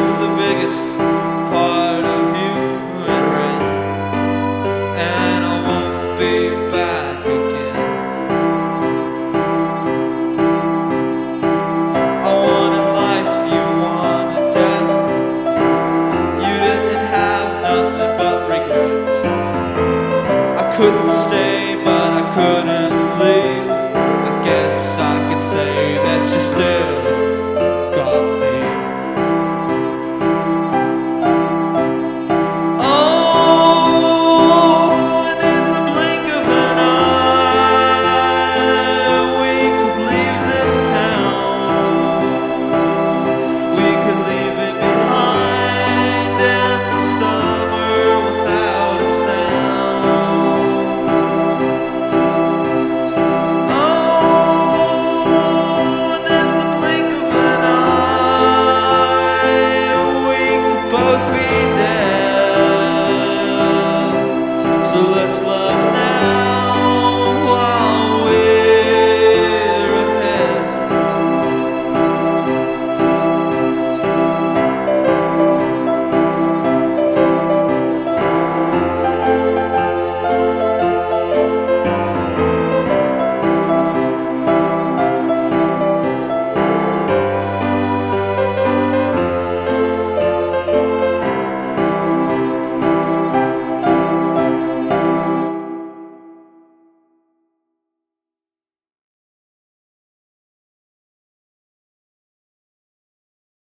leave the biggest part of you in red, and I won't be back again. I wanted life, you wanted death. You didn't have nothing but regrets. I couldn't stay, but I couldn't leave. I guess I could say that you stayed.